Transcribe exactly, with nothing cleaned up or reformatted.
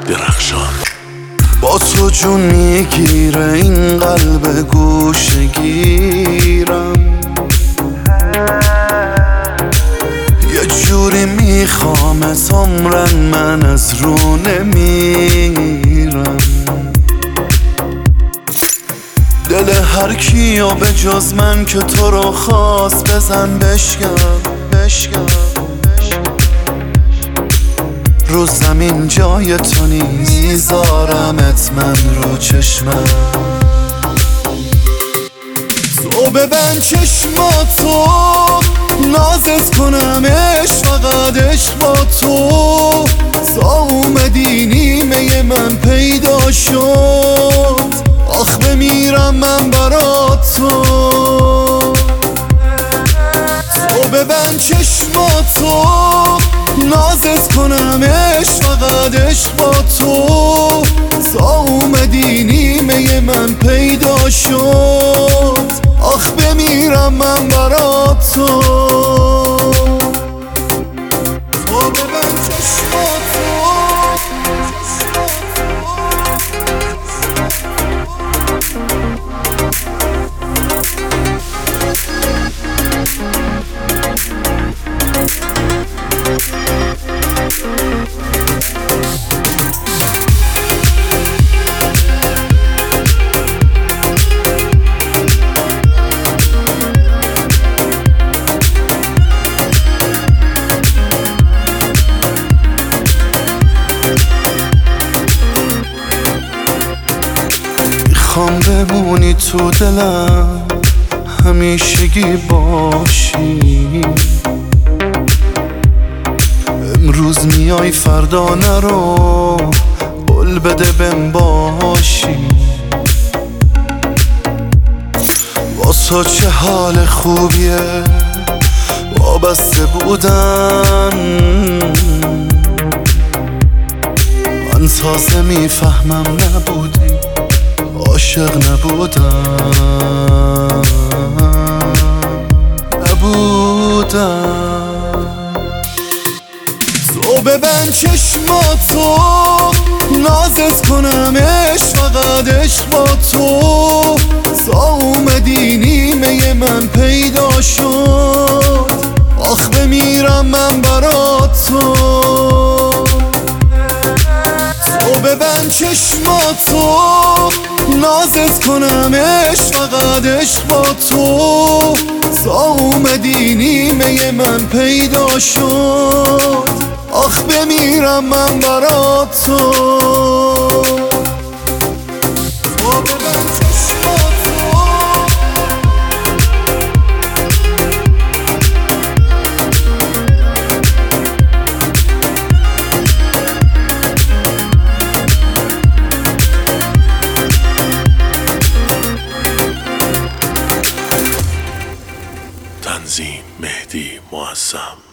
درخشان. با تو جون میگیره این قلب گوشه گیرم، یه جوری میخوامت عمرن من از رو نمیرم. دل هر کیو به جز من که تو رو خواست بزن بشکن بشکن. رو زمین جای تو نیست، میذارمت من رو چشمم. تو ببند چشماتو نازت کنم، عشق فقط عشق با تو. تا اومدی نیمه من پیدا شد، آخ بمیرم من برات تو. تو ببند چشماتو نازت کنم، عشق فقط عشق با تو. تا اومدی نیمه من پیدا شد، آخ بمیرم من برات تو. تو ببند چشماتو. میخوام بمونی تو دلم، همیشگی باشی. امروز میای فردا نرو، قول بده بهم باشی. واسه چه حال خوبیه وابسته بودن، من تازه میفهمم نبودی عاشق نبودم نبودم. تو ببند چشماتو نازت کنم، عشق فقط عشق با تو. تا اومدی نیمه من پیدا شد، آخ بمیرم من برات تو. تو ببند چشماتو نازت کنم، عشق فقط عشق با تو. تا اومدی نیمه من پیدا شد، آخ بمیرم من برات تو. تو ببند چشماتو. تنظیم مهدی معظم.